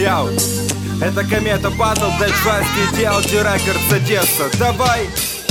Яу, это Комета Батл, Dead Trust, DLG Records, Одесса. Давай!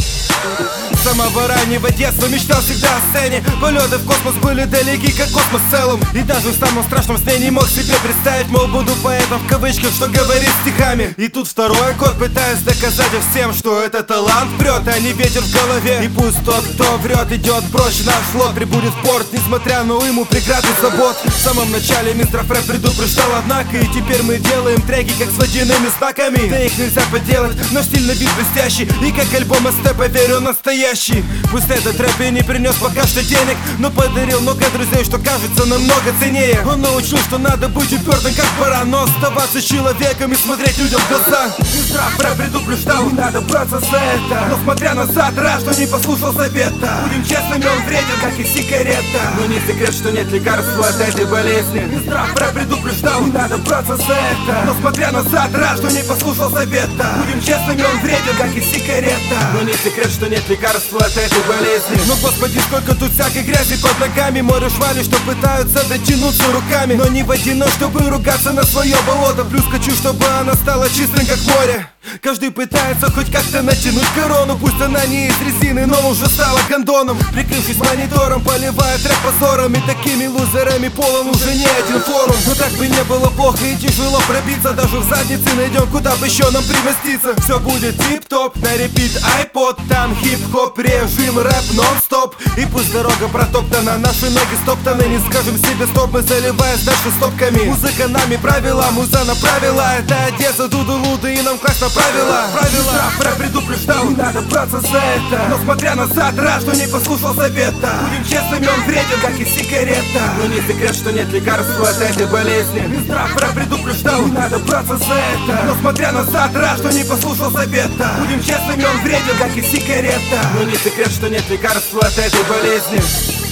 С самого раннего детства мечтал всегда о сцене. Полеты в космос были далеки, как космос в целом. И даже в самом страшном сне не мог себе представить, мол, буду поэтом в кавычках, что говорит стихами. И тут второй год пытаюсь доказать всем, что это талант прет, а не ветер в голове. И пусть тот, кто врет, идет прочь, наш флот прибудет в порт, несмотря на уйму преград и забот. В самом начале мистер Фред предупреждал, однако, и теперь мы делаем треки, как с водяными знаками. Да их нельзя поделать, но стиль на вид блестящий. И как альбом СТ, поверю, настоящий. Пусть этот рэп и не принес пока что денег, но подарил много друзей, что кажется намного ценнее. Он научил, что надо быть упертым, как баран, но оставаться человеком и смотреть людям в глаза. Мистер Фред предупреждал, не надо браться за это, но смотря назад, рад, что не послушал совета. Будем честными, он вреден, как и сигарета, но не секрет, что нет лекарства от этой болезни. Мистер Фред предупреждал, не надо браться за это, но смотря назад, рад, что не послушал совета. Будем честными, он вреден, как и сигарета, но не секрет, что нет лекарства от этой болезни. Но господи, сколько тут всякой грязи под ногами. Море швали, что пытаются дотянуться руками, но не водяной, чтобы ругаться на свое болото. Плюс хочу, чтобы она стала чистой, как море. Каждый пытается хоть как-то натянуть корону, пусть она не из резины, но уже стала гондоном. Прикрывшись монитором, поливает рэп позором, и такими лузерами полон уже не один форум. Но так бы не было плохо и тяжело пробиться, даже в заднице найдем, куда бы еще нам примоститься. Все будет тип-топ, на репит iPod, там хип-хоп, режим, рэп нон-стоп. И пусть дорога протоптана, наши ноги стоптаны, не скажем себе стоп, мы заливаясь дальше стопками. Музыка нами правила, муза направила, это Одесса, дуду-луды, и нам классно правила. Фред предупреждал, не надо браться за это, но смотря назад, рад, что не послушал совета. Будем честными, он вреден, как и сигарета, но не секрет, что нет лекарства от этой болезни. Мистер Фред предупреждал, не надо браться за это, но смотря назад, рад, что не послушал совета. Будем честными, он вреден, как и сигарета, но не секрет, что нет лекарства от этой болезни.